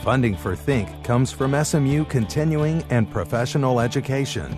Funding for Think comes from SMU Continuing and Professional Education.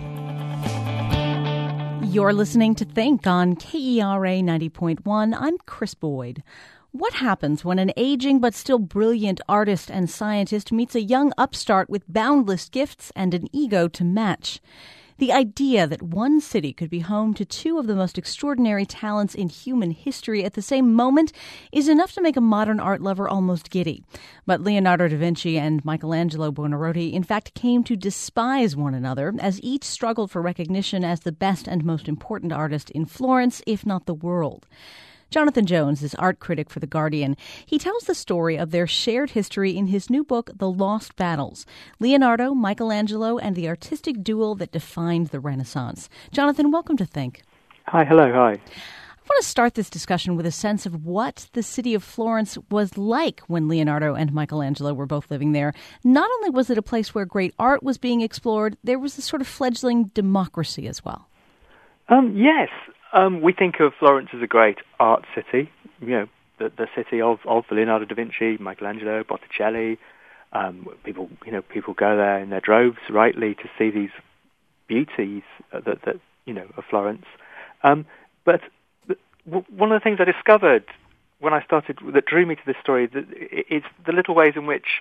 You're listening to Think on KERA 90.1. I'm Chris Boyd. What happens when an aging but still brilliant artist and scientist meets a young upstart with boundless gifts and an ego to match? The idea that one city could be home to two of the most extraordinary talents in human history at the same moment is enough to make a modern art lover almost giddy. But Leonardo da Vinci and Michelangelo Buonarroti in fact came to despise one another as each struggled for recognition as the best and most important artist in Florence, if not the world. Jonathan Jones is art critic for The Guardian. He tells the story of their shared history in his new book, The Lost Battles, Leonardo, Michelangelo, and the artistic duel that defined the Renaissance. Jonathan, welcome to Think. Hi, hello, hi. I want to start this discussion with a sense of what the city of Florence was like when Leonardo and Michelangelo were both living there. Not only was it a place where great art was being explored, there was a sort of fledgling democracy as well. Yes. We think of Florence as a great art city, the city of Leonardo da Vinci, Michelangelo, Botticelli. People go there in their droves, rightly, to see these beauties of Florence. But one of the things I discovered when I started, that drew me to this story, is the little ways in which,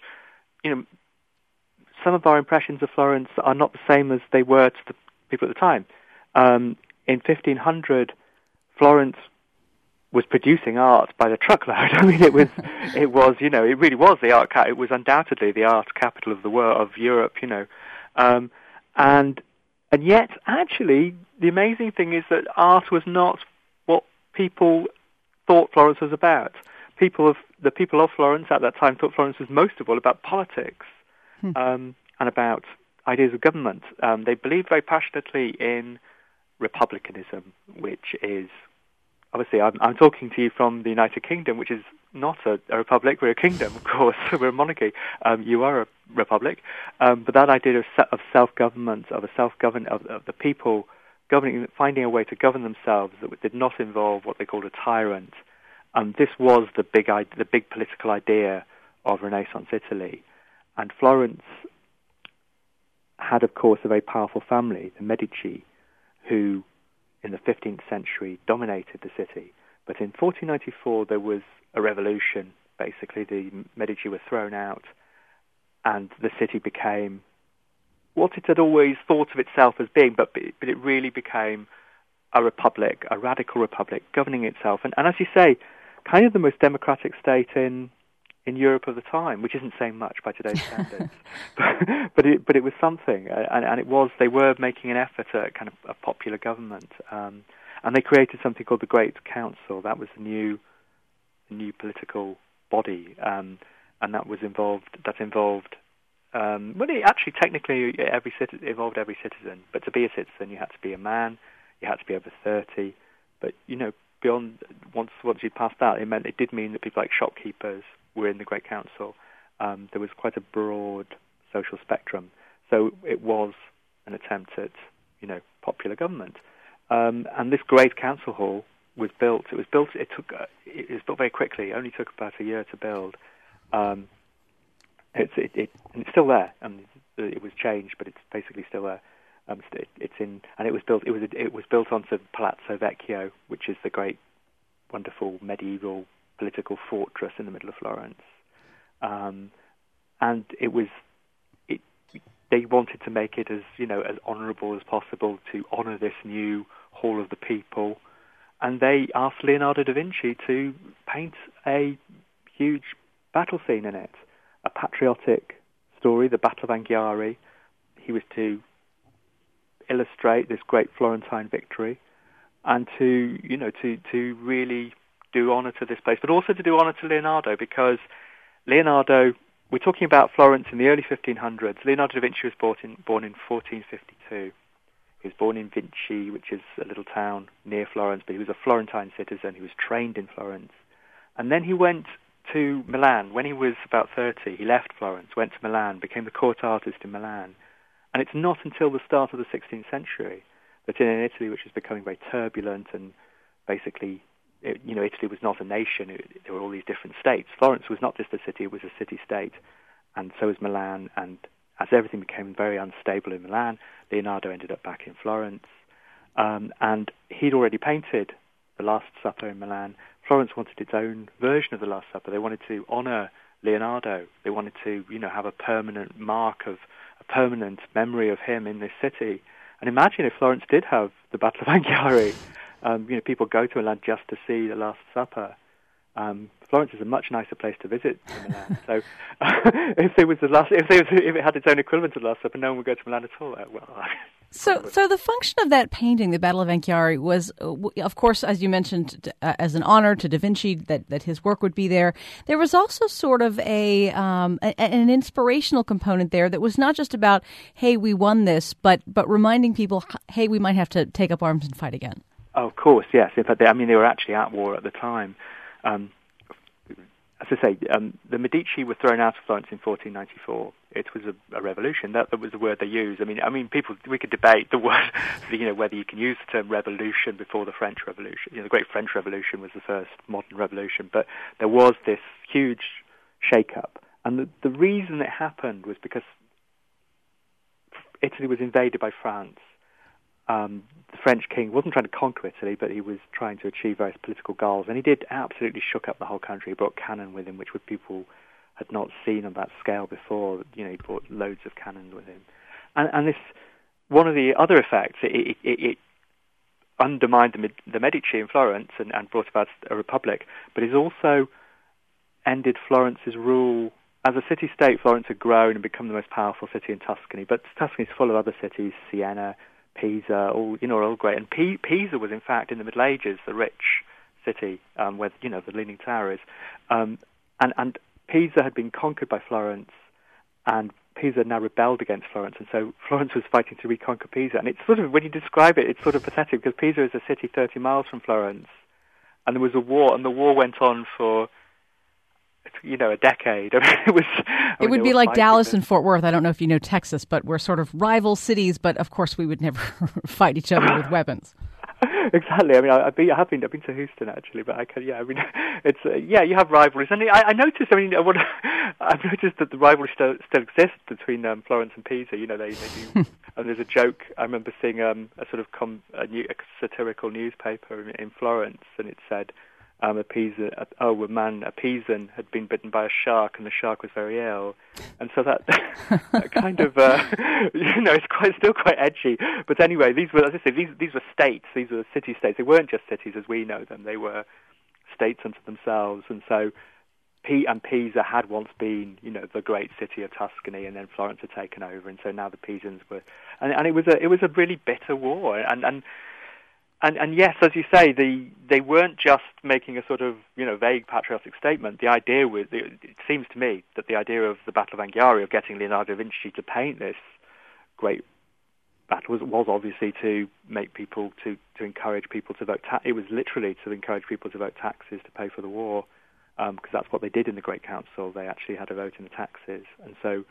some of our impressions of Florence are not the same as they were to the people at the time. In 1500, Florence was producing art by the truckload. I mean, it really was the art. It was undoubtedly the art capital of the world, of Europe. And yet, actually, the amazing thing is that art was not what people thought Florence was about. The people of Florence at that time thought Florence was most of all about politics and about ideas of government. They believed very passionately in republicanism, which is, obviously, I'm talking to you from the United Kingdom, which is not a republic. We're a kingdom, of course. We're a monarchy. You are a republic. But that idea of self-government, of the people governing, finding a way to govern themselves that did not involve what they called a tyrant. This was the big political idea of Renaissance Italy. And Florence had, of course, a very powerful family, the Medici, who in the 15th century dominated the city. But in 1494 there was a revolution. Basically, the Medici were thrown out, and the city became what it had always thought of itself as being, but it really became a republic, a radical republic, governing itself. And as you say, kind of the most democratic state in Europe of the time, which isn't saying much by today's standards, but it was something, and it was. They were making an effort at kind of a popular government, and they created something called the Great Council. That was a new political body, and that involved. Well, it actually technically involved every citizen, but to be a citizen, you had to be a man, you had to be over 30, but beyond once you'd passed that, it did mean that people like shopkeepers were in the Great Council. There was quite a broad social spectrum, so it was an attempt at, popular government. And this Great Council Hall was built. It was built very quickly. It only took about a year to build. And it's still there. It was changed, but it's basically still there. It was built onto Palazzo Vecchio, which is the great, wonderful medieval political fortress in the middle of Florence, and they wanted to make it as as honourable as possible, to honour this new Hall of the People, and they asked Leonardo da Vinci to paint a huge battle scene in it, a patriotic story, the Battle of Anghiari. He was to illustrate this great Florentine victory, and to really do honour to this place, but also to do honour to Leonardo, because Leonardo, we're talking about Florence in the early 1500s. Leonardo da Vinci was born in 1452. He was born in Vinci, which is a little town near Florence, but he was a Florentine citizen. He was trained in Florence. And then he went to Milan. When he was about 30, he left Florence, went to Milan, became the court artist in Milan. And it's not until the start of the 16th century that in Italy, which was becoming very turbulent and basically Italy was not a nation. There were all these different states. Florence was not just a city, it was a city-state. and so was Milan. And as everything became very unstable in Milan, Leonardo ended up back in Florence. And he'd already painted The Last Supper in Milan. Florence wanted its own version of The Last Supper. They wanted to honor Leonardo. They wanted to, have a permanent mark of a permanent memory of him in this city. And imagine if Florence did have the Battle of Anghiari. People go to Milan just to see The Last Supper. Florence is a much nicer place to visit than Milan. So, if it had its own equivalent to the Last Supper, no one would go to Milan at all. So the function of that painting, the Battle of Anghiari, was, of course, as you mentioned, as an honor to Da Vinci that his work would be there. There was also sort of an inspirational component there that was not just about, hey, we won this, but reminding people, hey, we might have to take up arms and fight again. Oh, of course, yes. In fact, they were actually at war at the time. As I say, the Medici were thrown out of Florence in 1494. It was a revolution. That was the word they used. We could debate the word, whether you can use the term revolution before the French Revolution. The Great French Revolution was the first modern revolution, but there was this huge shake-up. And the reason it happened was because Italy was invaded by France. The French king wasn't trying to conquer Italy, but he was trying to achieve various political goals, and he did absolutely shook up the whole country. He brought cannon with him, which people had not seen on that scale before. He brought loads of cannons with him, and this one of the other effects. It undermined the Medici in Florence and brought about a republic, but it also ended Florence's rule. As a city-state, Florence had grown and become the most powerful city in Tuscany, but Tuscany is full of other cities, Siena, Pisa, all great. And Pisa was, in fact, in the Middle Ages, the rich city where the Leaning Tower is. And Pisa had been conquered by Florence, and Pisa now rebelled against Florence, and so Florence was fighting to reconquer Pisa. And it's sort of, when you describe it, it's sort of pathetic, because Pisa is a city 30 miles from Florence, and there was a war, and the war went on for a decade. It would be like Dallas and Fort Worth. I don't know if you know Texas, but we're sort of rival cities. But of course, we would never fight each other with weapons. Exactly. I've been to Houston actually, but it's you have rivalries, and I noticed. I've noticed that the rivalry still exists between Florence and Pisa. They do. And there's a joke. I remember seeing a satirical newspaper in Florence, and it said, a Pisan had been bitten by a shark, and the shark was very ill, and so that kind of, it's still quite edgy. But anyway, these were, as I say, these were states. These were city-states. They weren't just cities as we know them. They were states unto themselves, and so Pisa had once been, the great city of Tuscany, and then Florence had taken over, and so now the Pisans were, and it was a really bitter war, And yes, as you say, they weren't just making a sort of vague patriotic statement. The idea was, it seems to me that the idea of the Battle of Anghiari, of getting Leonardo da Vinci to paint this great battle, was obviously to make people to encourage people to vote. It was literally to encourage people to vote taxes to pay for the war, because that's what they did in the Great Council. They actually had a vote in the taxes, and so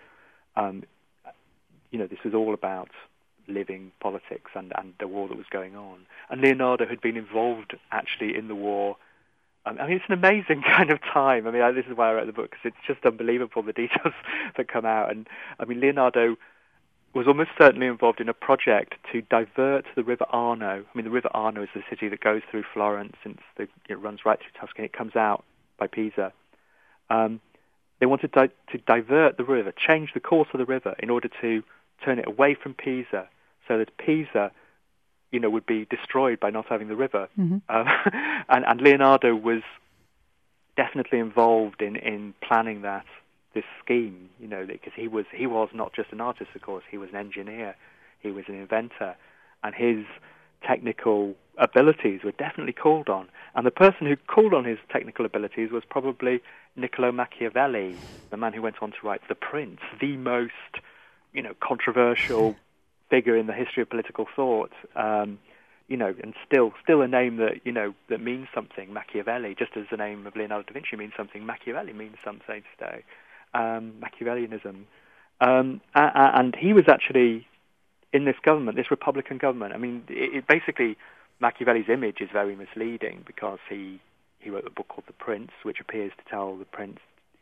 this was all about living politics and the war that was going on. And Leonardo had been involved actually in the war. It's an amazing kind of time. This is why I wrote the book, because it's just unbelievable, the details that come out. And Leonardo was almost certainly involved in a project to divert the River Arno. The River Arno is the city that goes through Florence, and it runs right through Tuscany. It comes out by Pisa. They wanted to divert the river, change the course of the river in order to turn it away from Pisa, so that Pisa, would be destroyed by not having the river. Mm-hmm. And Leonardo was definitely involved in planning this scheme, because he was not just an artist, of course. He was an engineer, he was an inventor, and his technical abilities were definitely called on. And the person who called on his technical abilities was probably Niccolo Machiavelli, the man who went on to write The Prince, the most controversial figure in the history of political thought, and still a name that means something. Machiavelli, just as the name of Leonardo da Vinci means something, Machiavelli means something today. Machiavellianism, and he was actually in this government, this Republican government. Basically, Machiavelli's image is very misleading, because he wrote a book called The Prince, which appears to tell the prince,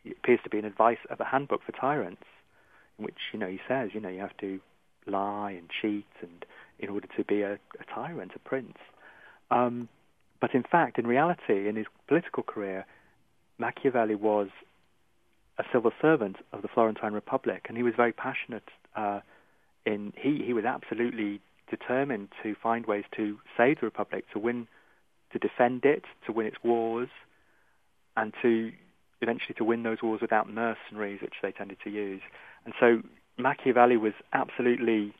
appears to be an advice of a handbook for tyrants, in which, he says, you have to lie and cheat and in order to be a tyrant, a prince. But in fact, in reality, in his political career, Machiavelli was a civil servant of the Florentine Republic, and he was very passionate. He was absolutely determined to find ways to save the Republic, to defend it, to win its wars, and to eventually to win those wars without mercenaries, which they tended to use. And so Machiavelli was absolutely,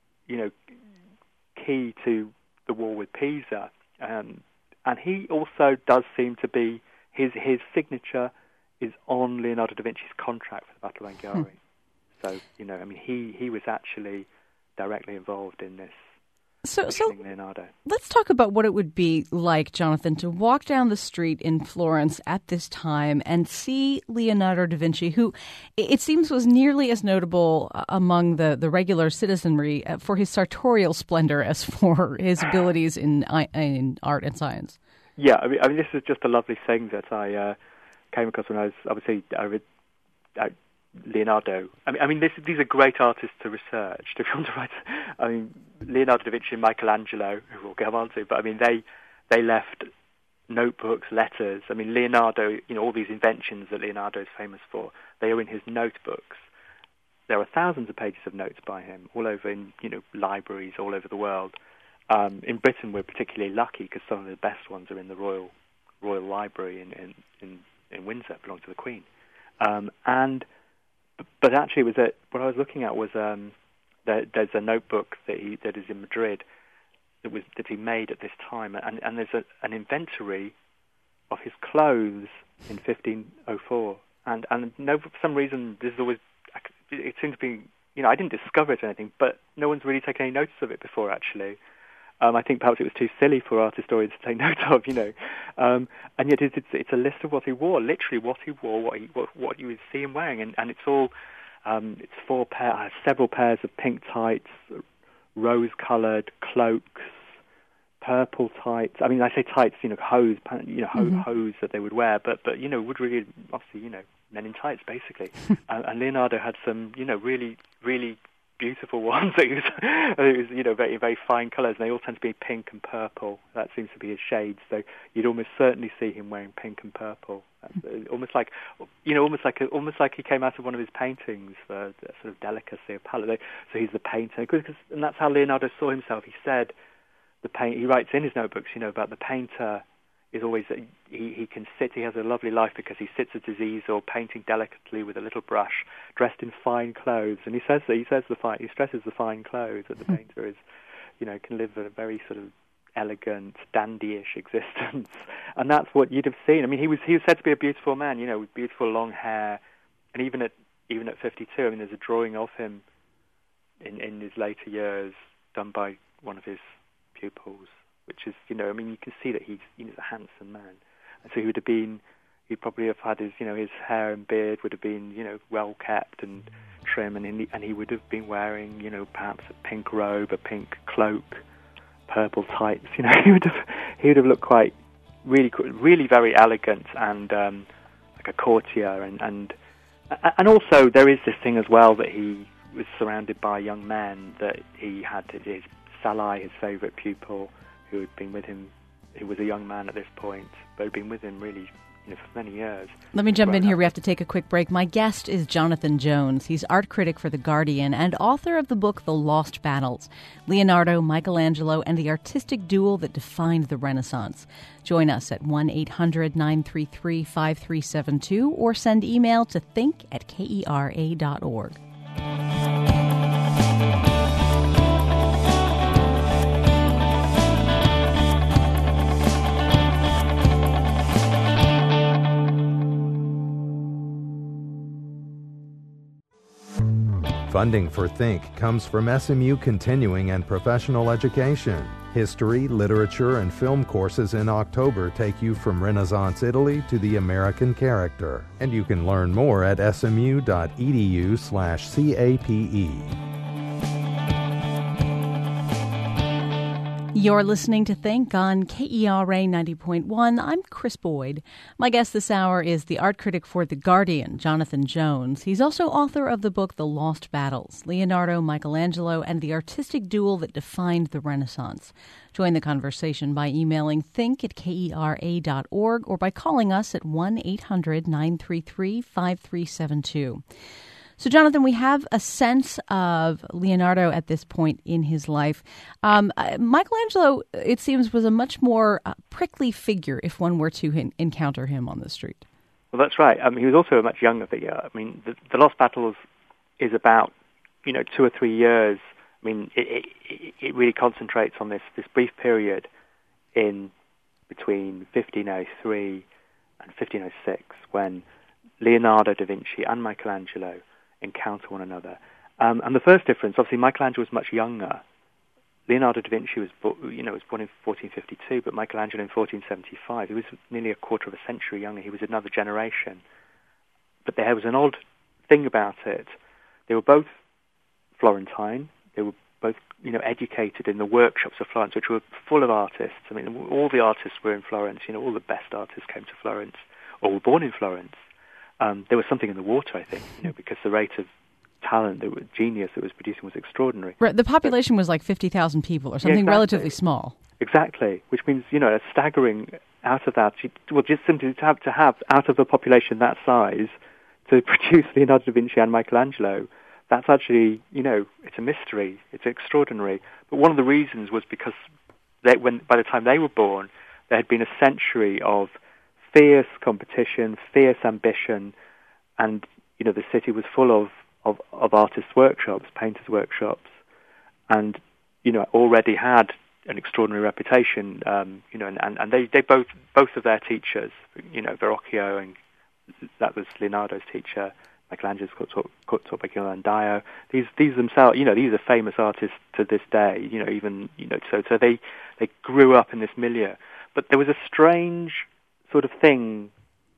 key to the war with Pisa. And he also does seem to be, his signature is on Leonardo da Vinci's contract for the Battle of Anghiari. So, he was actually directly involved in this. So Leonardo. Let's talk about what it would be like, Jonathan, to walk down the street in Florence at this time and see Leonardo da Vinci, who it seems was nearly as notable among the regular citizenry for his sartorial splendor as for his abilities in art and science. Yeah, I mean, this is just a lovely thing that I came across when I was, obviously, I read Leonardo. I mean, these are great artists to research. If you want to write, Leonardo da Vinci and Michelangelo, who we'll get on to, but they left notebooks, letters. I mean, Leonardo, all these inventions that Leonardo is famous for, they are in his notebooks. There are thousands of pages of notes by him, all over in libraries all over the world. In Britain, we're particularly lucky because some of the best ones are in the Royal Library in Windsor, belong to the Queen. But actually, what I was looking at was there's a notebook that is in Madrid that he made at this time, and there's an inventory of his clothes in 1504. And for some reason, this is always, it seems to be, I didn't discover it or anything, but no one's really taken any notice of it before, actually. I think perhaps it was too silly for art historians to take note of, and yet it's a list of what he wore, literally what he wore, what you would see him wearing, and it's all it's several pairs of pink tights, rose-coloured cloaks, purple tights. I mean, I say tights, hose, hose that they would wear, but would really obviously men in tights basically. And Leonardo had some really really beautiful ones. It was very, very fine colours, and they all tend to be pink and purple. That seems to be his shades. So you'd almost certainly see him wearing pink and purple. Almost like he came out of one of his paintings for that sort of delicacy of palette. So he's the painter, and that's how Leonardo saw himself. He said he writes in his notebooks, about the painter is always that he can sit. He has a lovely life because he sits at his easel, painting delicately with a little brush, dressed in fine clothes. And he stresses the fine clothes, that the painter is, can live a very sort of elegant, dandyish existence. And that's what you'd have seen. I mean, he was said to be a beautiful man, with beautiful long hair, and even at 52, there's a drawing of him in his later years done by one of his pupils, which is, you can see that he's a handsome man. And so he'd probably have had his hair and beard would have been, well kept and trim, and he would have been wearing, perhaps a pink robe, a pink cloak, purple tights. He would have looked quite, really very elegant and like a courtier. And also there is this thing as well that he was surrounded by young men, that he had his Salai, his favourite pupil, who had been with him, who was a young man at this point, but had been with him really, for many years. Let me jump in here. We have to take a quick break. My guest is Jonathan Jones. He's art critic for The Guardian and author of the book The Lost Battles, Leonardo, Michelangelo, and the Artistic Duel That Defined the Renaissance. Join us at 1-800-933-5372 or send email to think@kera.org. Funding for Think comes from SMU Continuing and Professional Education. History, literature, and film courses in October take you from Renaissance Italy to the American character. And you can learn more at smu.edu/CAPE. You're listening to Think on KERA 90.1. I'm Chris Boyd. My guest this hour is the art critic for The Guardian, Jonathan Jones. He's also author of the book The Lost Battles, Leonardo, Michelangelo, and the Artistic Duel That Defined the Renaissance. Join the conversation by emailing think@kera.org or by calling us at 1-800-933-5372. So, Jonathan, we have a sense of Leonardo at this point in his life. Michelangelo, it seems, was a much more prickly figure if one were to encounter him on the street. Well, that's right. He was also a much younger figure. I mean, the Lost Battles is about, 2 or 3 years. I mean, it really concentrates on this brief period in between 1503 and 1506 when Leonardo da Vinci and Michelangelo encounter one another. And the first difference, obviously, Michelangelo was much younger. Leonardo da Vinci was born in 1452, but Michelangelo in 1475. He was nearly a quarter of a century younger. He was another generation. But there was an odd thing about it. They were both Florentine. They were both, educated in the workshops of Florence, which were full of artists. I mean, all the artists were in Florence. All the best artists came to Florence or were born in Florence. There was something in the water, I think, because the rate of talent, genius that was producing was extraordinary. Right, the population was like 50,000 people or something relatively small. Exactly, which means, a staggering out of that, just simply to have out of a population that size to produce Leonardo da Vinci and Michelangelo, that's actually, it's a mystery, it's extraordinary. But one of the reasons was because by the time they were born, there had been a century of fierce competition, fierce ambition, and the city was full of artists' workshops, painters' workshops, and already had an extraordinary reputation. And they both of their teachers, Verrocchio, and that was Leonardo's teacher, Michelangelo's taught by Ghirlandaio. These themselves, these are famous artists to this day. So they grew up in this milieu, but there was a strange sort of thing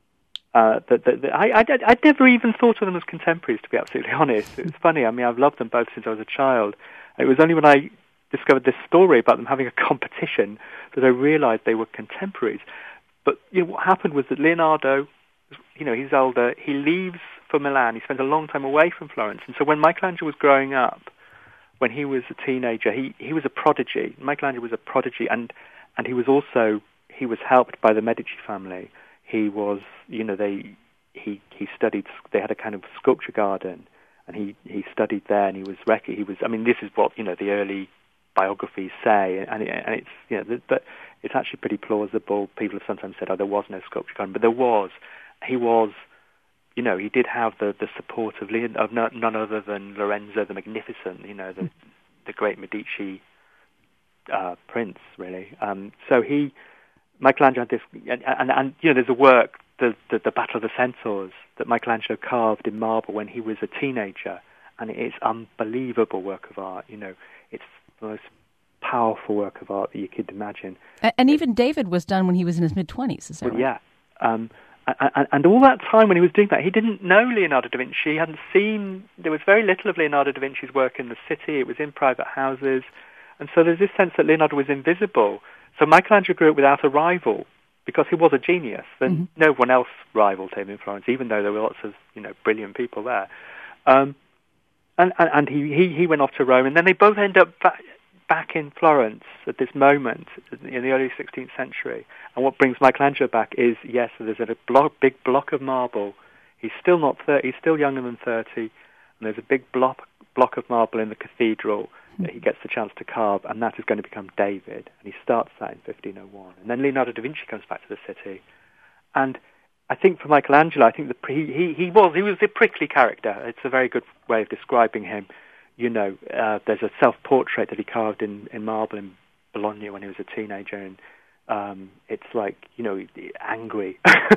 I'd never even thought of them as contemporaries, to be absolutely honest. It's funny. I mean, I've loved them both since I was a child. It was only when I discovered this story about them having a competition that I realized they were contemporaries. But what happened was that Leonardo, he's older. He leaves for Milan. He spends a long time away from Florence. And so when Michelangelo was growing up, when he was a teenager, he was a prodigy. Michelangelo was a prodigy, and he was helped by the Medici family. He was, he studied. They had a kind of sculpture garden, and he studied there. And he was. I mean, this is what the early biographies say, and it's but it's actually pretty plausible. People have sometimes said, "Oh, there was no sculpture garden," but there was. He was. He did have the support of none other than Lorenzo the Magnificent. The great Medici prince, really. So Michelangelo had this, and there's a work, the Battle of the Centaurs, that Michelangelo carved in marble when he was a teenager, and it's unbelievable work of art. It's the most powerful work of art that you could imagine. And even David was done when he was in his mid-20s, is that right? Yeah. And all that time when he was doing that, he didn't know Leonardo da Vinci. He hadn't seen. There was very little of Leonardo da Vinci's work in the city. It was in private houses, and so there's this sense that Leonardo was invisible. So Michelangelo grew up without a rival because he was a genius, and no one else rivaled him in Florence, even though there were lots of brilliant people there. And he went off to Rome, and then they both end up back in Florence at this moment in the early 16th century. And what brings Michelangelo back is, yes, there's a big block of marble. He's still not 30, he's still younger than 30, and there's a big block of marble in the cathedral that he gets the chance to carve, and that is going to become David. And he starts that in 1501. And then Leonardo da Vinci comes back to the city. And I think for Michelangelo, I think he was a prickly character. It's a very good way of describing him. There's a self-portrait that he carved in marble in Bologna when he was a teenager, and it's like, angry.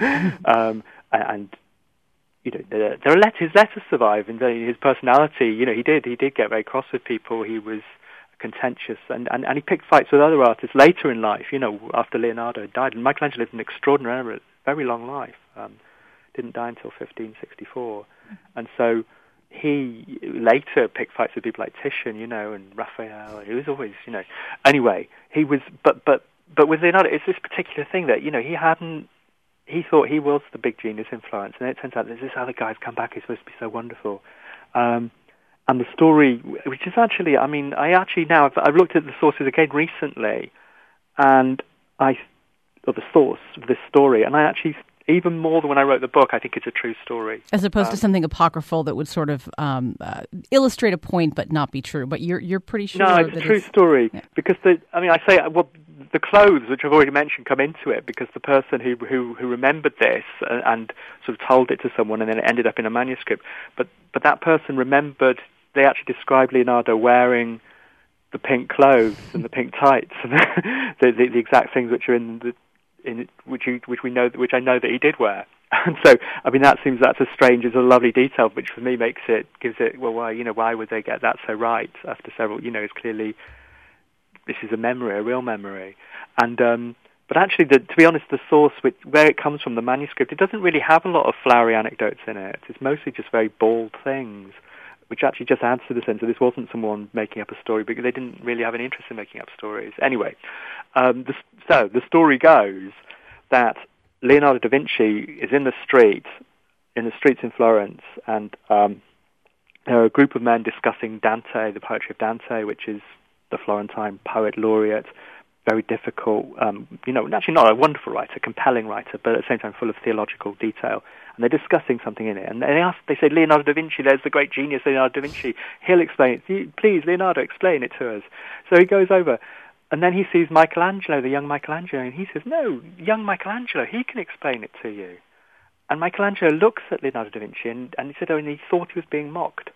And there are his letters survive, and his personality, he did get very cross with people. He was contentious, and he picked fights with other artists later in life, after Leonardo had died. And Michelangelo lived an extraordinary, very long life. Didn't die until 1564. And so the later picked fights with people like Titian, and Raphael. He was always, Anyway, he was, but with Leonardo, it's this particular thing that he thought he was the big genius in Florence, and it turns out there's this other guy's come back who's supposed to be so wonderful. And the story, which is actually, I've looked at the sources again recently, or the source of this story, and I actually, even more than when I wrote the book, I think it's a true story. As opposed to something apocryphal that would sort of illustrate a point but not be true. But you're pretty sure. No, it's a true story. Yeah. Because the clothes, which I've already mentioned, come into it because the person who remembered this and sort of told it to someone, and then it ended up in a manuscript. But that person remembered. They actually described Leonardo wearing the pink clothes and the pink tights, and the exact things which are which I know that he did wear. And so, that's as strange as a lovely detail, which for me gives it, well, why would they get that so right after several, it's clearly, this is a real memory. And, but actually, to be honest, the source, where it comes from, the manuscript, it doesn't really have a lot of flowery anecdotes in it. It's mostly just very bald things, which actually just adds to the sense that this wasn't someone making up a story, because they didn't really have an interest in making up stories. Anyway, so the story goes that Leonardo da Vinci is in the streets in Florence, and there are a group of men discussing Dante, the poetry of Dante, which is the Florentine poet laureate, very difficult, actually not a wonderful writer, compelling writer, but at the same time full of theological detail. And they're discussing something in it. And they say, Leonardo da Vinci, there's the great genius Leonardo da Vinci. He'll explain it. Please, Leonardo, explain it to us. So he goes over. And then he sees Michelangelo, the young Michelangelo, and he says, no, young Michelangelo, he can explain it to you. And Michelangelo looks at Leonardo da Vinci, and he said, and he thought he was being mocked.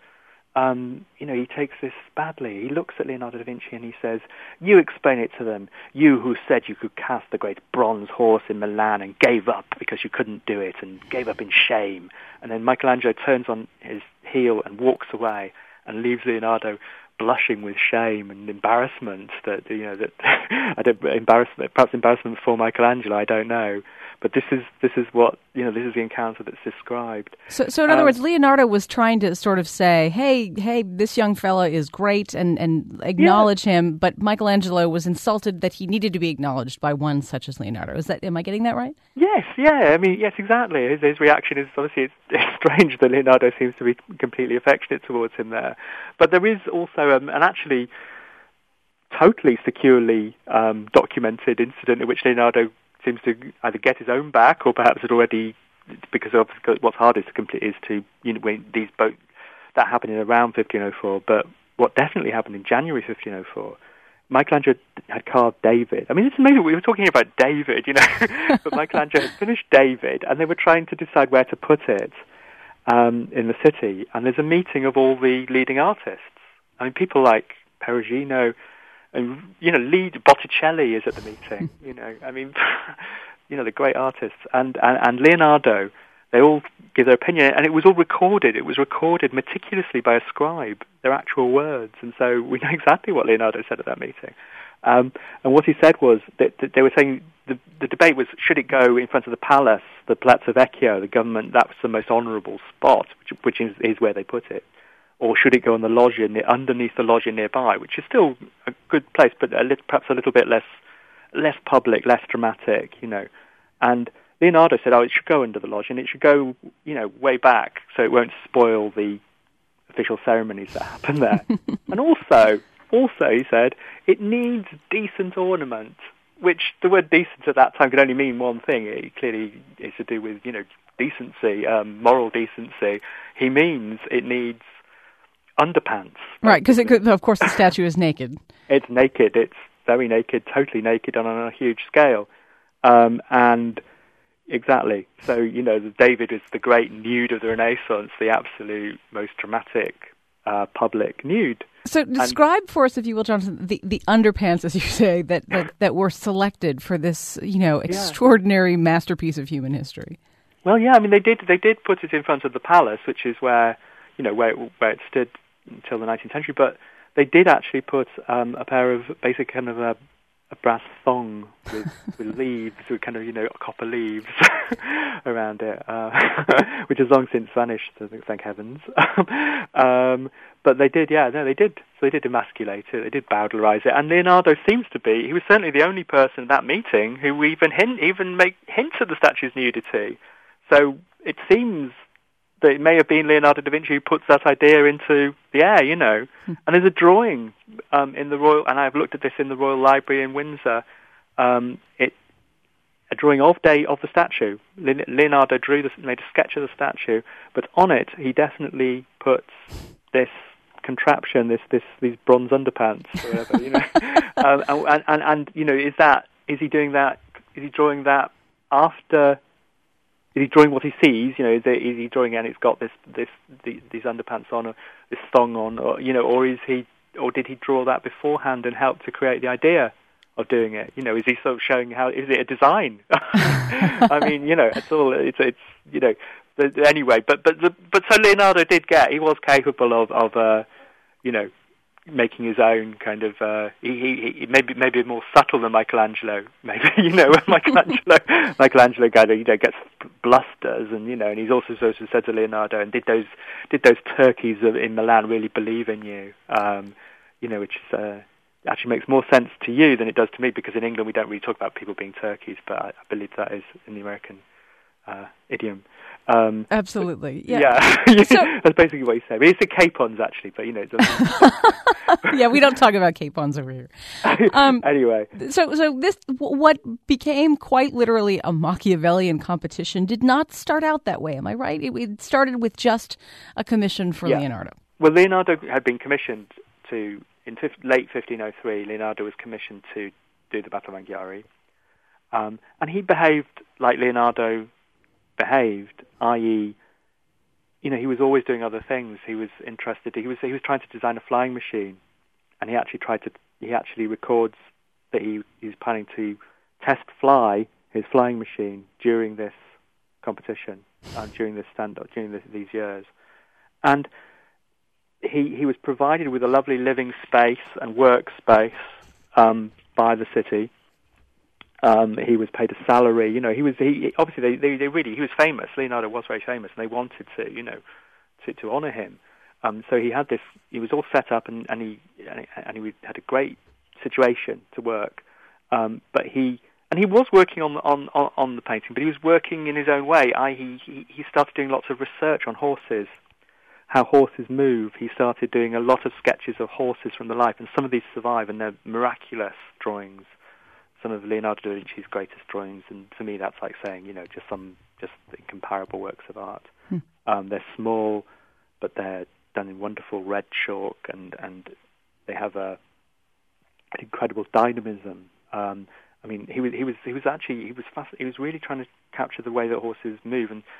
He takes this badly. He looks at Leonardo da Vinci and he says, you explain it to them. You who said you could cast the great bronze horse in Milan and gave up because you couldn't do it and gave up in shame. And then Michelangelo turns on his heel and walks away and leaves Leonardo blushing with shame and embarrassment. Perhaps embarrassment for Michelangelo, I don't know. But this is what this is the encounter that's described. So in other words, Leonardo was trying to sort of say, hey, this young fella is great, and acknowledge him. But Michelangelo was insulted that he needed to be acknowledged by one such as Leonardo. Am I getting that right? Yes, yeah. Yes, exactly. His reaction is obviously it's strange that Leonardo seems to be completely affectionate towards him there. But there is also an actually totally securely documented incident in which Leonardo seems to either get his own back, or perhaps had already, because of what's hardest to complete is to, when these boats, that happened in around 1504, but what definitely happened in January 1504, Michelangelo had carved David. I mean, it's amazing, we were talking about David, but Michelangelo had finished David, and they were trying to decide where to put it in the city, and there's a meeting of all the leading artists. I mean, people like Perugino, and Botticelli is at the meeting. The great artists and Leonardo. They all give their opinion, and it was all recorded. It was recorded meticulously by a scribe, their actual words, and so we know exactly what Leonardo said at that meeting. And what he said was that they were saying the debate was, should it go in front of the palace, the Palazzo Vecchio, the government? That was the most honourable spot, which is where they put it. Or should it go on the loggia, underneath the loggia nearby, which is still a good place, but perhaps a little bit less public, less dramatic, And Leonardo said, it should go under the loggia, and it should go, way back, so it won't spoil the official ceremonies that happen there. And also, he said, it needs decent ornament, which the word decent at that time could only mean one thing. It clearly is to do with, decency, moral decency. He means it needs underpants. Right, because of course the statue is naked. It's naked. It's very naked, totally naked, and on a huge scale. And exactly. So, David is the great nude of the Renaissance, the absolute most dramatic public nude. So describe for us, if you will, Jonathan, the underpants, as you say, that were selected for this, extraordinary masterpiece of human history. Well, yeah, I mean, they did put it in front of the palace, which is where it stood until the 19th century, but they did actually put a pair of basic kind of a brass thong with leaves, with kind of, copper leaves around it, which has long since vanished, thank heavens. But they did, they did. So they did emasculate it, they did bowdlerize it, and Leonardo seems to be, he was certainly the only person at that meeting who even make hints at the statue's nudity. So it seems that it may have been Leonardo da Vinci who puts that idea into the air, And there's a drawing in the Royal, and I've looked at this in the Royal Library in Windsor. A drawing of the statue. Leonardo made a sketch of the statue, but on it he definitely puts this contraption, these bronze underpants, or whatever, is he doing that? Is he drawing that after? Is he drawing what he sees? Is he drawing and it's got these underpants on, or this thong on, or did he draw that beforehand and help to create the idea of doing it? Is he sort of showing how? Is it a design? I mean, it's all anyway. But so Leonardo he was capable of making his own kind of. He maybe more subtle than Michelangelo. Maybe Michelangelo kind of gets blusters and he's also sort of said to Leonardo, and did those turkeys in Milan really believe in you? Which is actually makes more sense to you than it does to me, because in England we don't really talk about people being turkeys, but I believe that is in the American idiom. Absolutely, yeah. So, that's basically what you say. But it's the capons, actually, but yeah, we don't talk about capons over here. Anyway, so this, what became quite literally a Machiavellian competition, did not start out that way. Am I right? It started with just a commission for Leonardo. Well, Leonardo had been commissioned to. In late 1503, Leonardo was commissioned to do the Battle of Anghiari, and he behaved like Leonardo behaved, i.e., he was always doing other things. He was interested. He was trying to design a flying machine, and he actually records that he was planning to test fly his flying machine during this competition, during this stand-up, during these years, and. He was provided with a lovely living space and workspace by the city. He was paid a salary. Obviously he was famous. Leonardo was very famous, and they wanted to honour him. So he had this. He was all set up, and he had a great situation to work. But he was working on the painting, but he was working in his own way. He started doing lots of research on horses. How horses move. He started doing a lot of sketches of horses from the life, and some of these survive, and they're miraculous drawings. Some of Leonardo da Vinci's greatest drawings, and for me that's like saying, just incomparable works of art. They're small, but they're done in wonderful red chalk, and they have an incredible dynamism. He was really trying to capture the way that horses move, and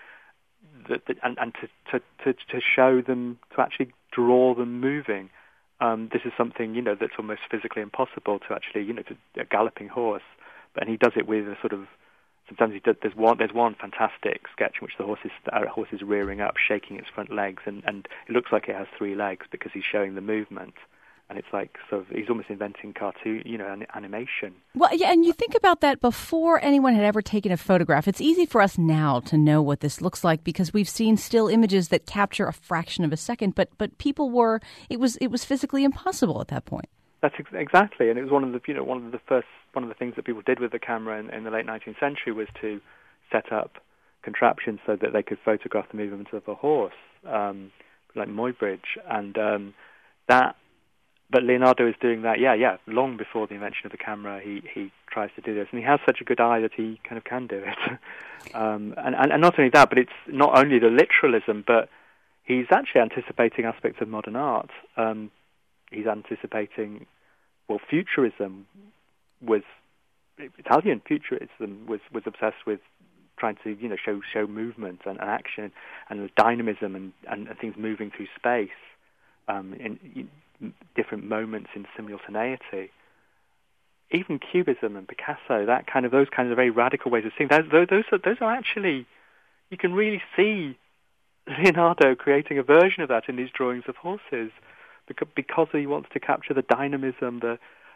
to show them, to actually draw them moving. This is something that's almost physically impossible to actually to a galloping horse. And he does it with a sort of. Sometimes he does. There's one fantastic sketch in which the horse is rearing up, shaking its front legs, and it looks like it has three legs because he's showing the movement. And it's like sort of he's almost inventing cartoon, animation. Well, yeah, and you think about that before anyone had ever taken a photograph. It's easy for us now to know what this looks like because we've seen still images that capture a fraction of a second. But people were it was physically impossible at that point. That's exactly, and it was one of the things that people did with the camera in the late 19th century was to set up contraptions so that they could photograph the movement of a horse, like Muybridge, and that. But Leonardo is doing that, long before the invention of the camera. He tries to do this, and he has such a good eye that he kind of can do it. And not only that, but it's not only the literalism, but he's actually anticipating aspects of modern art. He's anticipating, futurism was Italian futurism was obsessed with trying to show movement and action and dynamism and things moving through space in different moments in simultaneity. Even Cubism and Picasso, those kinds of very radical ways of seeing, those are actually, you can really see Leonardo creating a version of that in these drawings of horses, because he wants to capture the dynamism, the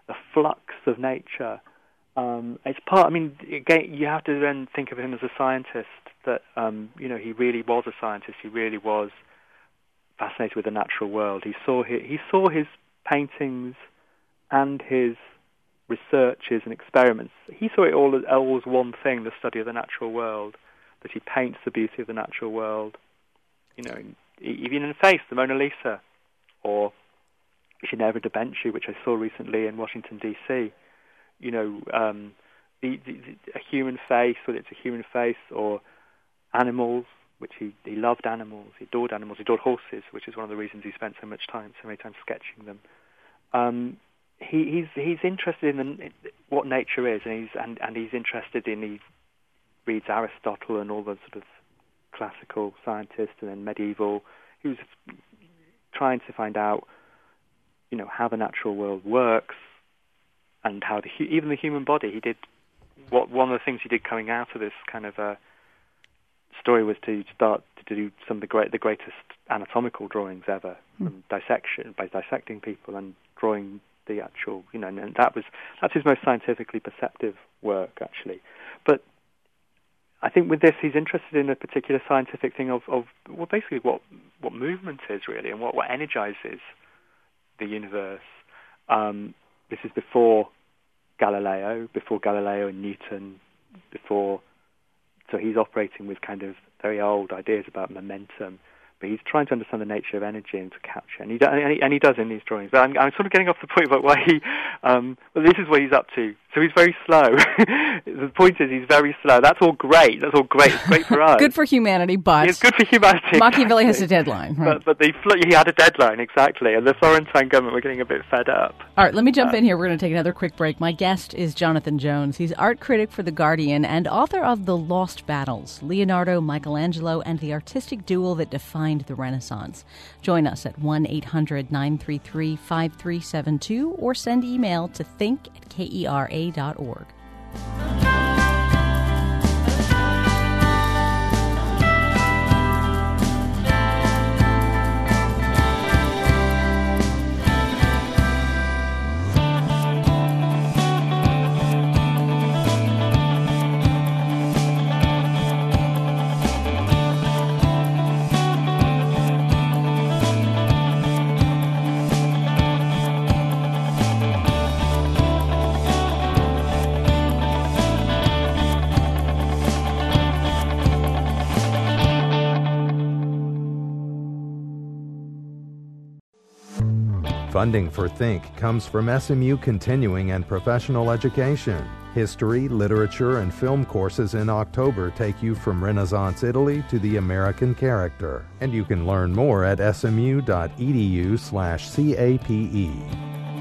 the flux of nature. It's part. I mean, again, you have to then think of him as a scientist. That he really was a scientist. He really was fascinated with the natural world. He saw his paintings and his researches and experiments. He saw it all as one thing: the study of the natural world. That he paints the beauty of the natural world. Even in a face, the Mona Lisa, or Ginevra da Benci, which I saw recently in Washington D.C. A human face, whether it's a human face or animals, which he loved animals, he adored horses, which is one of the reasons he spent so many times sketching them. He's interested in what nature is, and he's interested in, he reads Aristotle and all the sort of classical scientists, and then medieval. He was trying to find out, how the natural world works, and how even the human body. He did one of the things he did coming out of this kind of story was to start to do some of the greatest anatomical drawings ever, from dissecting people and drawing the actual, and that's his most scientifically perceptive work, actually. But I think with this, he's interested in a particular scientific thing of basically what movement is really, and what energizes the universe. This is before Galileo and Newton, so he's operating with kind of very old ideas about momentum, but he's trying to understand the nature of energy and to capture, and he does in these drawings. But I'm sort of getting off the point about why this is what he's up to. So he's very slow. The point is, he's very slow. That's all great. It's great for us. Good for humanity, but it's good for humanity. Machiavelli has a deadline, right? But he had a deadline, exactly, and the Florentine government were getting a bit fed up. All right, let me jump in here. We're going to take another quick break. My guest is Jonathan Jones. He's art critic for The Guardian and author of The Lost Battles: Leonardo, Michelangelo, and the Artistic Duel That Defined the Renaissance. Join us at 1-800-933-5372 or send email to think@kera.org. Funding for Think comes from SMU Continuing and Professional Education. History, literature, and film courses in October take you from Renaissance Italy to the American character. And you can learn more at smu.edu/CAPE.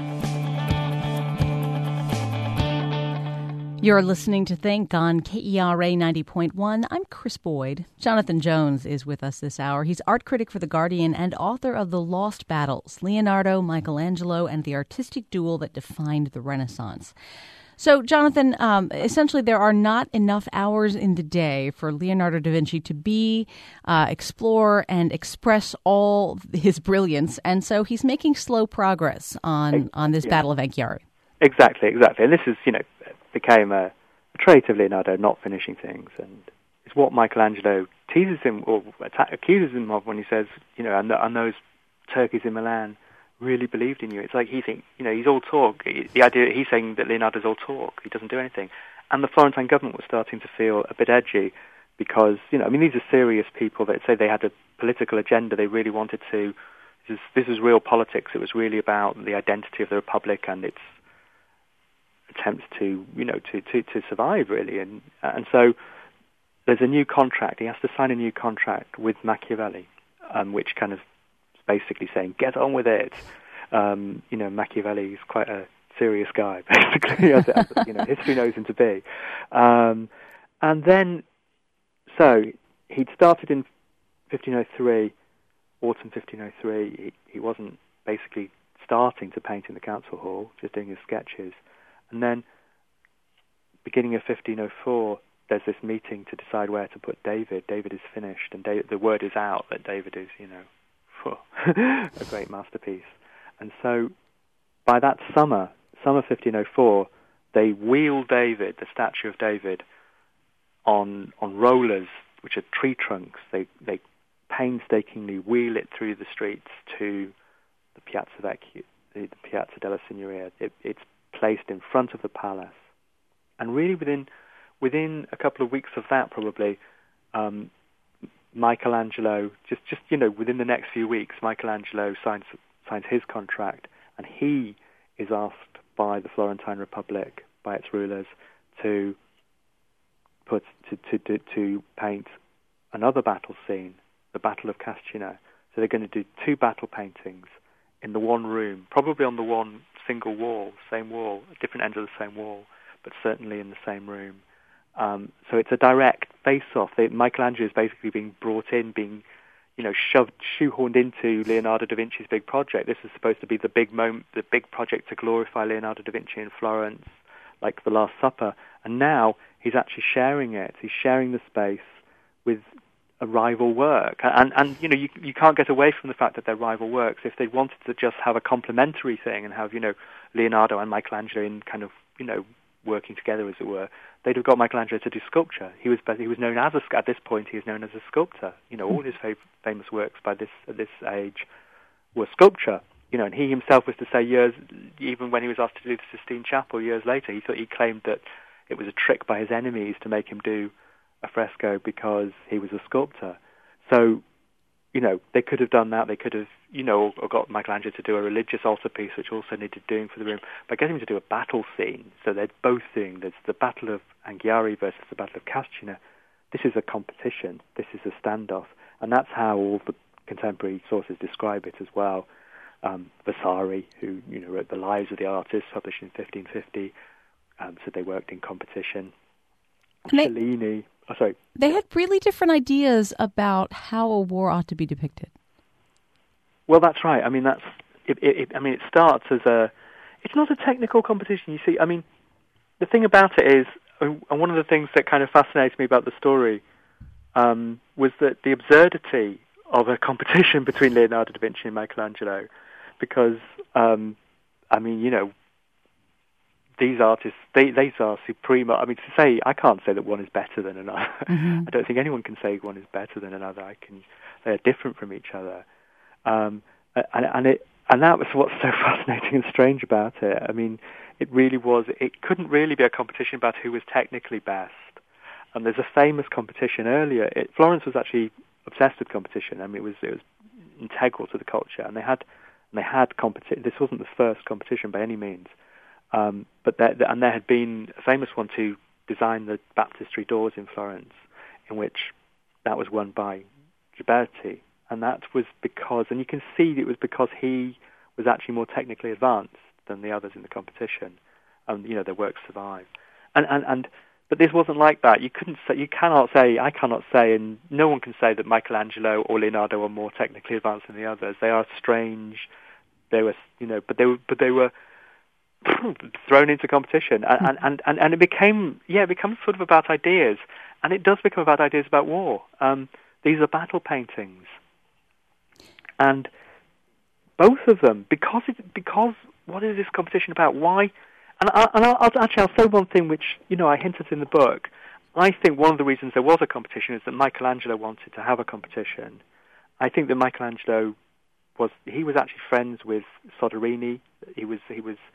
You're listening to Think on KERA 90.1. I'm Chris Boyd. Jonathan Jones is with us this hour. He's art critic for The Guardian and author of The Lost Battles: Leonardo, Michelangelo, and the Artistic Duel That Defined the Renaissance. So, Jonathan, essentially there are not enough hours in the day for Leonardo da Vinci to explore and express all his brilliance, and so he's making slow progress on this Battle of Anghiari. Exactly. And this is, became a trait of Leonardo, not finishing things, and it's what Michelangelo teases him or accuses him of when he says, and those turkeys in Milan really believed in you. It's like he's all talk. The idea he's saying that Leonardo's all talk, he doesn't do anything, and the Florentine government was starting to feel a bit edgy because these are serious people that say they had a political agenda. They really wanted to. This was real politics. It was really about the identity of the Republic and its attempts to survive, really, and so there's a new contract. He has to sign a new contract with Machiavelli, which kind of is basically saying, get on with it. Machiavelli is quite a serious guy, basically, as history knows him to be. And then, so he'd started in 1503, autumn 1503. He wasn't basically starting to paint in the council hall, just doing his sketches. And then, beginning of 1504, there's this meeting to decide where to put David. David is finished, and the word is out that David is, a great masterpiece. And so, by that summer, summer 1504, they wheel David, the statue of David, on rollers, which are tree trunks. They painstakingly wheel it through the streets to the Piazza Vecchia, the Piazza della Signoria. It's placed in front of the palace, and really within a couple of weeks of that, probably, Michelangelo just within the next few weeks, Michelangelo signs his contract, and he is asked by the Florentine Republic, by its rulers, to paint another battle scene, the Battle of Cascina. So they're going to do 2 battle paintings in the one room, probably on the one single wall, same wall, at different ends of the same wall, but certainly in the same room. So it's a direct face-off. Michelangelo is basically being brought in, being shoehorned into Leonardo da Vinci's big project. This is supposed to be the big moment, the big project to glorify Leonardo da Vinci in Florence, like The Last Supper. And now he's actually sharing it. He's sharing the space with a rival work. And you can't get away from the fact that they're rival works. If they wanted to just have a complementary thing and have, Leonardo and Michelangelo in kind of, working together, as it were, they'd have got Michelangelo to do sculpture. He was known as at this point, he was known as a sculptor. All his famous works at this age were sculpture. And he himself was to say even when he was asked to do the Sistine Chapel years later, he claimed that it was a trick by his enemies to make him do a fresco because he was a sculptor. So, they could have done that. They could have, or got Michelangelo to do a religious altarpiece, which also needed doing for the room. But getting him to do a battle scene, so they're both doing this, the Battle of Anghiari versus the Battle of Cascina. This is a competition. This is a standoff. And that's how all the contemporary sources describe it as well. Vasari, who wrote The Lives of the Artists, published in 1550, said they worked in competition. Cellini. They had really different ideas about how a war ought to be depicted. Well, that's right. I mean, it starts as it's not a technical competition. You see, I mean, the thing about it is, and one of the things that kind of fascinates me about the story was that the absurdity of a competition between Leonardo da Vinci and Michelangelo, because these artists, they are supreme. I mean, I can't say that one is better than another. Mm-hmm. I don't think anyone can say one is better than another. They are different from each other. And that was what's so fascinating and strange about it. I mean, it couldn't really be a competition about who was technically best. And there's a famous competition earlier. Florence was actually obsessed with competition. I mean, it was integral to the culture. And they had competition. This wasn't the first competition by any means. But there had been a famous one to design the baptistry doors in Florence, in which that was won by Ghiberti. And that was because, and you can see it was because he was actually more technically advanced than the others in the competition. Their works survive. But this wasn't like that. I cannot say, and no one can say that Michelangelo or Leonardo are more technically advanced than the others. They are strange. They were, but they were thrown into competition, and it becomes sort of about ideas, and it does become about ideas about war. These are battle paintings, and both of them, because what is this competition about? Why? And I'll say one thing which I hinted in the book. I think one of the reasons there was a competition is that Michelangelo wanted to have a competition. I think that Michelangelo was actually friends with Soderini. He was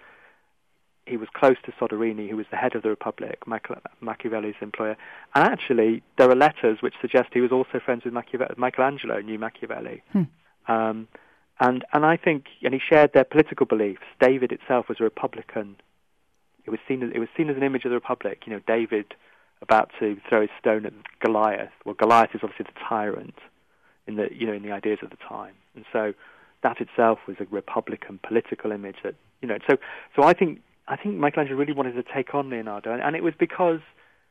close to Soderini, who was the head of the Republic, Machiavelli's employer. And actually, there are letters which suggest he was also friends with Michelangelo, knew Machiavelli. And I think, and he shared their political beliefs. David itself was a Republican. It was seen as an image of the Republic. David about to throw his stone at Goliath. Well, Goliath is obviously the tyrant in the ideas of the time, and so that itself was a Republican political image. That So I think Michelangelo really wanted to take on Leonardo, and it was because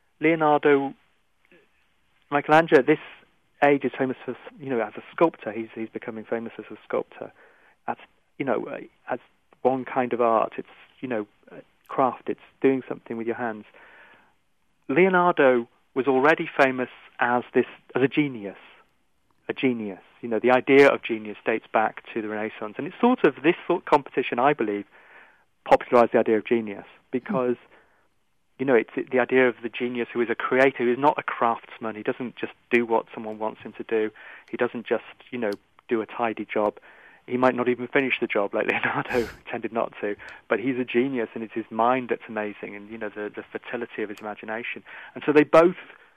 Michelangelo at this age is famous for, as a sculptor. He's becoming famous as a sculptor. As one kind of art. It's craft. It's doing something with your hands. Leonardo was already famous as a genius. A genius. The idea of genius dates back to the Renaissance, and it's sort of this sort of competition, I believe, popularized the idea of genius, because it's the idea of the genius who is a creator, who is not a craftsman. He doesn't just do what someone wants him to do. He doesn't just, do a tidy job. He might not even finish the job, like Leonardo tended not to. But he's a genius, and it's his mind that's amazing, and the fertility of his imagination. And so they both.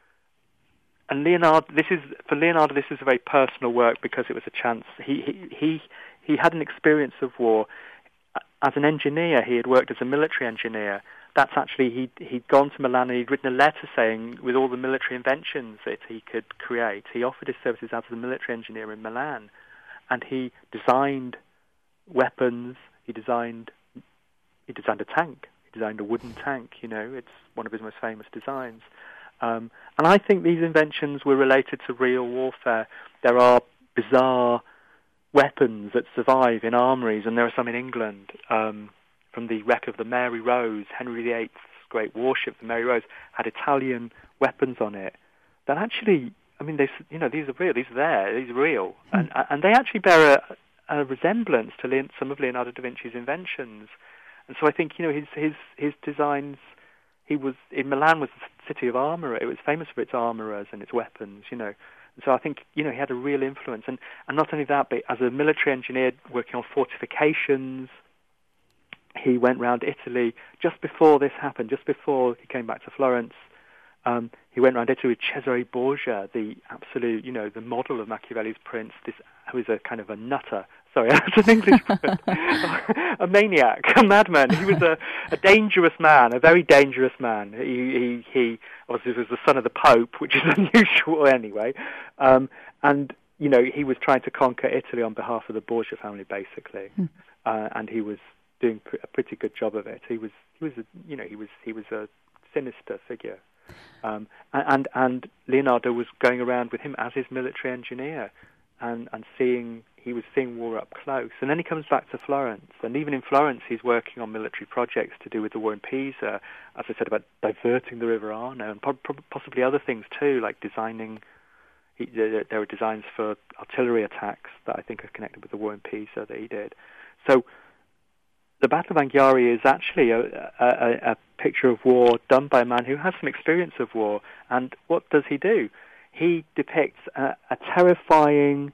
And Leonardo, this is a very personal work, because it was a chance. He had an experience of war. As an engineer, he had worked as a military engineer. That's actually, he'd gone to Milan and he'd written a letter saying, with all the military inventions that he could create, he offered his services as a military engineer in Milan. And he designed weapons, he designed a tank, he designed a wooden tank, it's one of his most famous designs. And I think these inventions were related to real warfare. There are bizarre weapons that survive in armories, and there are some in England. From the wreck of the Mary Rose, Henry VIII's great warship, the Mary Rose, had Italian weapons on it that actually, these are real, these are real. And they actually bear a resemblance to some of Leonardo da Vinci's inventions. And so I think, his designs, Milan was the city of armour. It was famous for its armourers and its weapons, And so I think, he had a real influence. And not only that, but as a military engineer working on fortifications, he went round Italy just before this happened, just before he came back to Florence. He went round Italy with Cesare Borgia, the absolute, the model of Machiavelli's prince, who is a kind of a nutter. Sorry, that's an English word. A maniac, a madman. He was a dangerous man, a very dangerous man. He obviously was the son of the Pope, which is unusual anyway. And, he was trying to conquer Italy on behalf of the Borgia family, basically. And he was doing a pretty good job of it. He was a sinister figure, and Leonardo was going around with him as his military engineer, and he was seeing war up close. And then he comes back to Florence, and even in Florence, he's working on military projects to do with the war in Pisa, as I said, about diverting the River Arno, and possibly other things too, like designing. There were designs for artillery attacks that I think are connected with the war in Pisa that he did. So the Battle of Anghiari is actually a picture of war done by a man who has some experience of war. And what does he do? He depicts a terrifying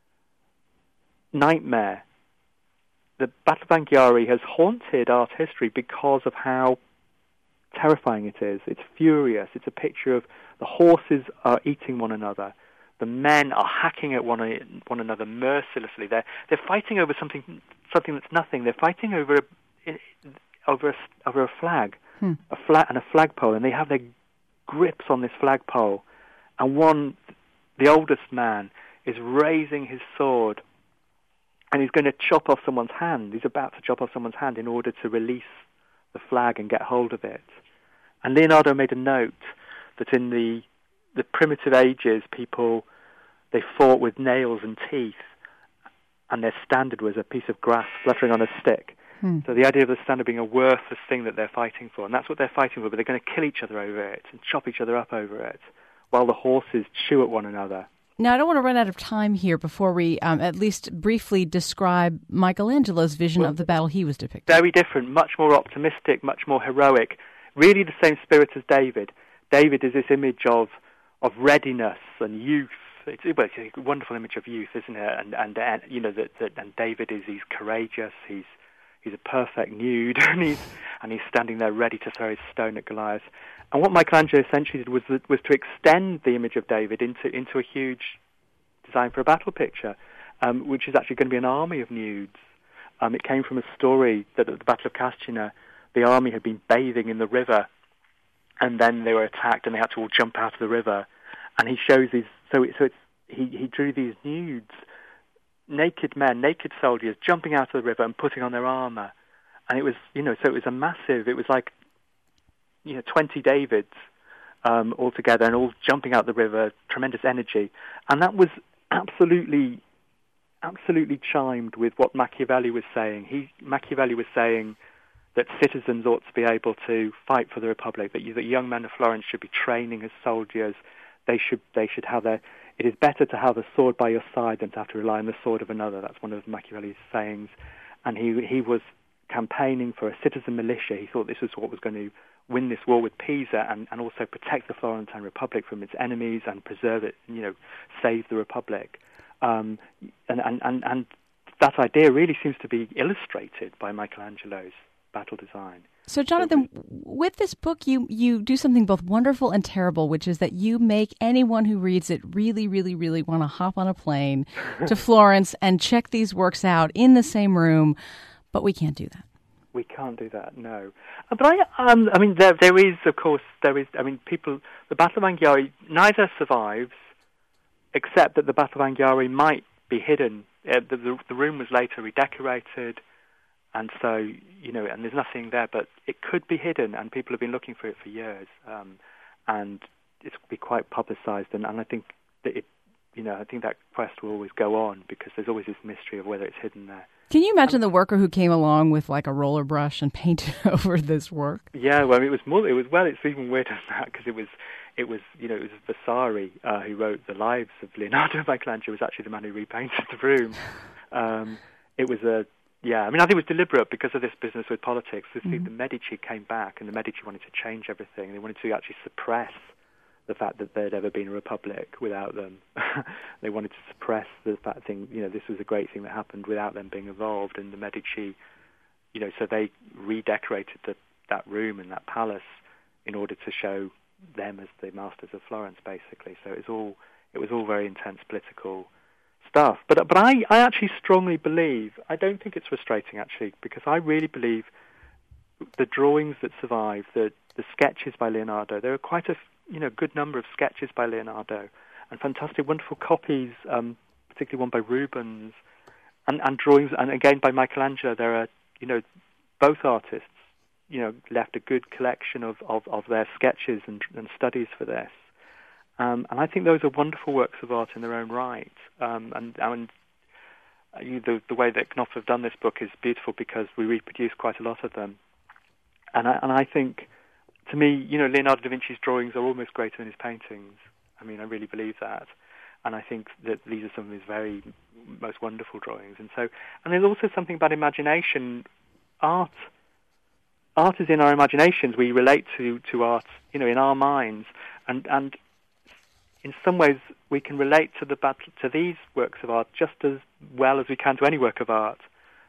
nightmare. The Battle of Anghiari has haunted art history because of how terrifying it is. It's furious. It's a picture of the horses are eating one another. The men are hacking at one another mercilessly. They're fighting over something that's nothing. They're fighting over a flag, a flagpole, and they have their grips on this flagpole. And the oldest man, is raising his sword, and he's going to chop off someone's hand. He's about to chop off someone's hand in order to release the flag and get hold of it. And Leonardo made a note that in the primitive ages, they fought with nails and teeth, and their standard was a piece of grass fluttering on a stick. So the idea of the standard being a worthless thing that they're fighting for, and that's what they're fighting for, but they're going to kill each other over it and chop each other up over it, while the horses chew at one another. Now, I don't want to run out of time here before we at least briefly describe Michelangelo's vision of the battle he was depicting. Very different, much more optimistic, much more heroic. Really the same spirit as David. David is this image of readiness and youth. It's a wonderful image of youth, isn't it? And David he's courageous. He's a perfect nude, and he's standing there ready to throw his stone at Goliath. And what Michelangelo essentially did was to extend the image of David into a huge design for a battle picture, which is actually going to be an army of nudes. It came from a story that at the Battle of Cascina, the army had been bathing in the river, and then they were attacked, and they had to all jump out of the river. And he shows these. He drew these nudes, naked men, naked soldiers jumping out of the river and putting on their armor, and it was so it was a massive. It was like 20 Davids all together and all jumping out the river, tremendous energy, and that was absolutely chimed with what Machiavelli was saying. Machiavelli was saying that citizens ought to be able to fight for the Republic, that young men of Florence should be training as soldiers. They should have it is better to have a sword by your side than to have to rely on the sword of another. That's one of Machiavelli's sayings. And he was campaigning for a citizen militia. He thought this was what was going to win this war with Pisa and also protect the Florentine Republic from its enemies and preserve it, save the Republic. And that idea really seems to be illustrated by Michelangelo's battle design. So, Jonathan, with this book, you do something both wonderful and terrible, which is that you make anyone who reads it really, really, really want to hop on a plane to Florence and check these works out in the same room, but we can't do that. We can't do that, no. But there is, people, the Battle of Anghiari, neither survives, except that the Battle of Anghiari might be hidden. The room was later redecorated, and so, and there's nothing there, but it could be hidden, and people have been looking for it for years, and it's be quite publicized, and I think that I think that quest will always go on, because there's always this mystery of whether it's hidden there. Can you imagine the worker who came along with like a roller brush and painted over this work? Yeah, well, it's even weirder than that, because it was Vasari who wrote the lives of Leonardo. Michelangelo was actually the man who repainted the room. I think it was deliberate because of this business with politics. The Medici came back, and the Medici wanted to change everything. They wanted to actually suppress the fact that there'd ever been a republic without them. They wanted to suppress the fact this was a great thing that happened without them being involved. And the Medici, so they redecorated that room and that palace in order to show them as the masters of Florence, basically. So it was all very intense political stuff. But I actually strongly believe, I don't think it's frustrating actually, because I really believe the drawings that survive, the sketches by Leonardo, there are quite a good number of sketches by Leonardo and fantastic, wonderful copies, particularly one by Rubens, and drawings, and again by Michelangelo. There are, both artists, left a good collection of their sketches and studies for this. And I think those are wonderful works of art in their own right. The way that Knopf have done this book is beautiful because we reproduce quite a lot of them. And I think, to me, Leonardo da Vinci's drawings are almost greater than his paintings. I mean, I really believe that. And I think that these are some of his very most wonderful drawings. And there's also something about imagination. Art is in our imaginations. We relate to art, in our minds. And in some ways, we can relate to these works of art just as well as we can to any work of art.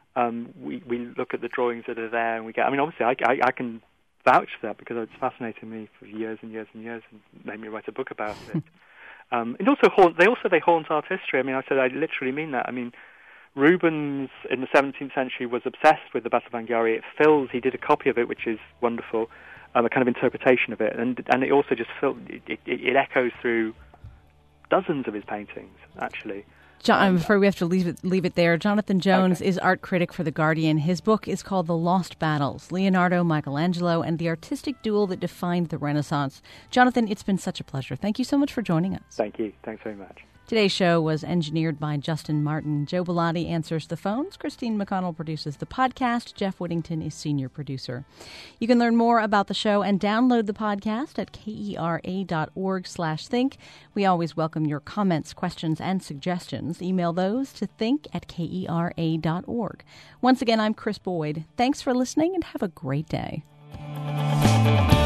We look at the drawings that are there, and we get. I mean, obviously, I can vouch for that because it's fascinated me for years and years and years, and made me write a book about it. It also they haunt art history. I mean, I literally mean that. I mean, Rubens in the 17th century was obsessed with the Battle of Anghiari. He did a copy of it, which is wonderful, a kind of interpretation of it, and it also just it echoes through dozens of his paintings, actually. John, I'm afraid we have to leave it there. Jonathan Jones is art critic for The Guardian. His book is called The Lost Battles, Leonardo, Michelangelo, and the Artistic Duel That Defined the Renaissance. Jonathan, it's been such a pleasure. Thank you so much for joining us. Thank you. Thanks very much. Today's show was engineered by Justin Martin. Joe Bellotti answers the phones. Christine McConnell produces the podcast. Jeff Whittington is senior producer. You can learn more about the show and download the podcast at kera.org/think. We always welcome your comments, questions, and suggestions. Email those to think@kera.org. Once again, I'm Chris Boyd. Thanks for listening and have a great day.